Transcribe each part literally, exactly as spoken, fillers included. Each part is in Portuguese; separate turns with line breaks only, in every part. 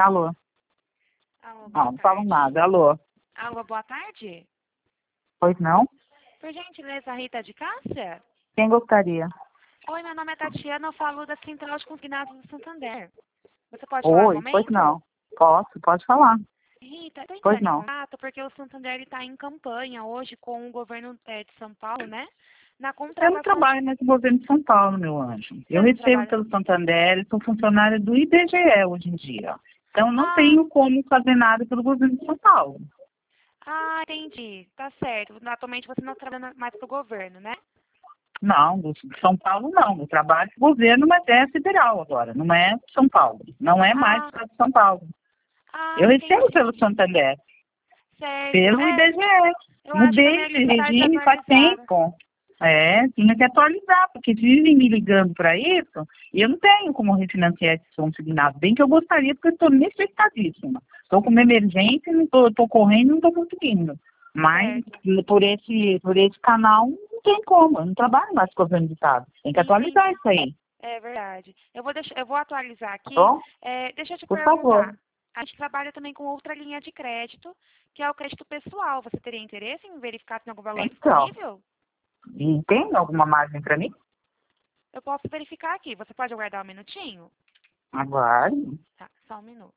Alô?
Alô, boa
Não, não falo
tarde.
nada. Alô?
Alô, boa tarde.
Pois não?
Por gentileza, Rita de Cássia?
Quem gostaria?
Oi, meu nome é Tatiana, eu falo da Central de Consignados do Santander. Você pode falar um
Oi, pois
momento?
não. Posso, pode falar.
Rita, eu tô
Pois
entrando em
não.
contato porque o Santander está em campanha hoje com o governo eh, de São Paulo, né? Na
Eu não
contratação...
trabalho mais no governo de São Paulo, meu anjo.
Você
Eu
não
recebo
trabalha?
pelo Santander e sou funcionária do I B G E hoje em dia. Então, não
Ah,
tenho como fazer nada pelo governo de São Paulo.
ah, entendi. Tá certo. Atualmente você não trabalha mais pro governo, né?
Não, do de São Paulo não. Eu trabalho no governo, mas é federal agora. Não é São Paulo. Não é mais
Ah,
Estado de São Paulo.
ah,
Eu recebo
entendi.
pelo Santander,
Certo.
pelo
É,
I B G E.
eu acho que a
Mudei
minha
de
lista está
regime faz
desatualizada.
tempo. É, tinha que atualizar, porque vivem me ligando para isso e eu não tenho como refinanciar esse consignado. Bem que eu gostaria, porque eu estou necessitadíssima. Estou com uma emergência, estou correndo e não estou conseguindo. Mas
Certo.
por esse, por esse canal não tem como, eu não trabalho mais com o governo do Estado. Tem que atualizar
Entendi.
isso aí,
É verdade. Eu vou, deixar, eu vou atualizar
tá
aqui.
bom?
É, deixa eu te
Por favor.
perguntar. A gente trabalha também com outra linha de crédito, que é o crédito pessoal. Você teria interesse em verificar se tem algum valor
Então,
disponível?
e tem alguma margem para mim?
Eu posso verificar aqui. Você pode aguardar um minutinho?
Agora.
Tá, só um minuto.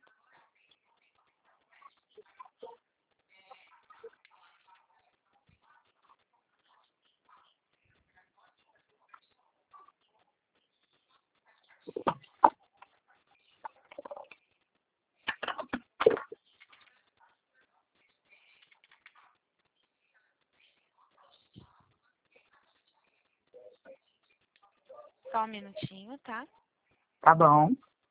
Só um minutinho, tá?
Tá bom.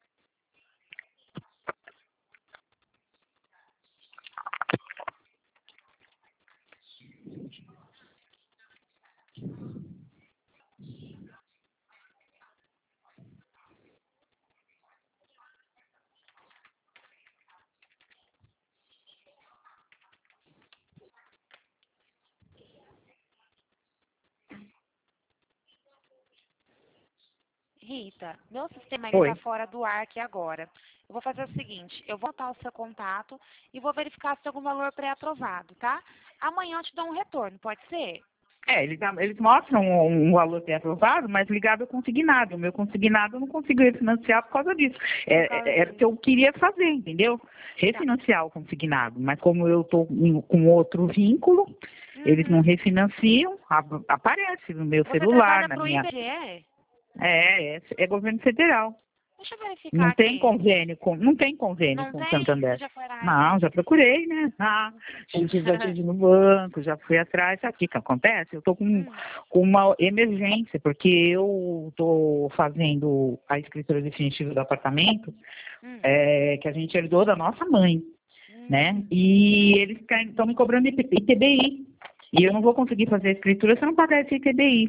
Rita, meu sistema ele está
Oi.
fora do ar aqui agora. Eu vou fazer o seguinte, eu vou botar o seu contato e vou verificar se tem algum valor pré-aprovado, tá? Amanhã eu te dou um retorno, pode ser?
É, eles, eles mostram um, um valor que é aprovado, mas ligado ao consignado. O meu consignado eu não consigo refinanciar por causa disso.
Por causa
É, era o que
disso.
eu queria fazer, entendeu?
Tá.
Refinanciar o consignado. Mas como eu estou com outro vínculo, eles não
Uhum.
refinanciam, ap- aparece no meu
Você
celular,
trabalha
na
para o
minha.
I B G E?
É, é, é governo federal.
Deixa eu verificar
Não tem
aqui.
convênio com, não tem convênio
Não
com o
tem? Você
Santander.
já foi na área?
Não, já procurei, né? Ah, gente, já tive no banco, já fui atrás. Sabe o que que acontece? Eu tô com,
hum.
com uma emergência, porque eu tô fazendo a escritura definitiva do apartamento,
Hum.
é, que a gente herdou da nossa mãe, né?
Hum.
E eles estão me cobrando I T B I. E eu não vou conseguir fazer a escritura se eu não pagar esse I T B I.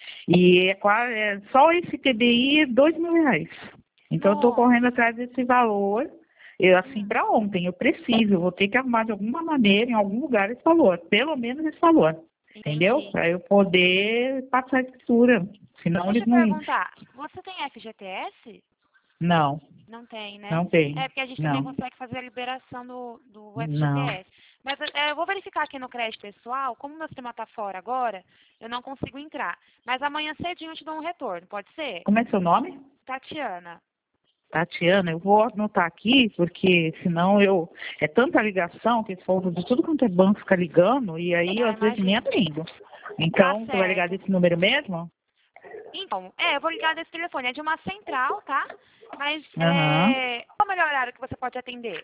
E é, quase, é só esse I T B I é dois mil reais. Então, eu estou correndo
Nossa.
atrás desse valor, eu, assim,
Hum.
para ontem. Eu preciso, eu vou ter que arrumar de alguma maneira, em algum lugar, esse valor. Pelo menos esse valor. Entendeu?
Entendi.
Para eu poder passar a escritura. Senão
Deixa
eles
eu
não.
perguntar. Você tem F G T S?
Não,
Não tem, né?
não tem.
É porque a gente também
Não,
consegue fazer a liberação do, do
não.
F G T S. Mas é, eu vou verificar aqui no crédito pessoal, como meu sistema está fora agora, eu não consigo entrar. Mas amanhã cedinho eu te dou um retorno, pode ser?
Como é seu nome?
Tatiana.
Tatiana, eu vou anotar aqui, porque senão eu. É tanta ligação que esse povo de tudo quanto é banco fica ligando, e aí eu,
Ah,
às vezes nem
imagino.
atendo.
Tá
Então, você vai ligar
certo.
desse número mesmo?
Então, é, eu vou ligar desse telefone. É de uma central, tá? Mas
Aham.
é, qual é o melhor horário que você pode atender?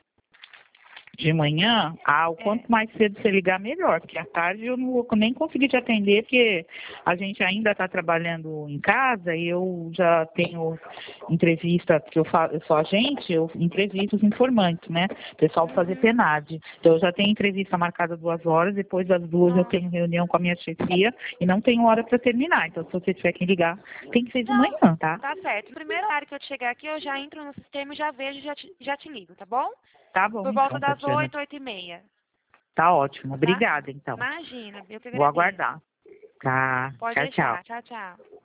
De manhã, ah, o
É.
quanto mais cedo você ligar, melhor, porque à tarde eu não vou nem conseguir te atender, porque a gente ainda está trabalhando em casa e eu já tenho entrevista, porque eu, fa eu sou agente, eu entrevisto os informantes, né? O pessoal vai fazer
Uhum.
penade. Então eu já tenho entrevista marcada duas horas, depois das duas eu
Nossa.
tenho reunião com a minha chefia e não tenho hora para terminar. Então se você tiver que ligar, tem que ser de
Não,
manhã, tá?
tá certo. No primeiro horário que eu te chegar aqui, eu já entro no sistema e já vejo e já te, já te ligo, tá bom?
Tá bom
Por volta
então,
das
Tatiana.
oito, oito e meia,
Tá ótimo.
tá?
Obrigada, então.
Imagina, eu que
Vou
agradeço.
aguardar. Tá.
Pode
Tchau, tchau.
deixar. Tchau, tchau.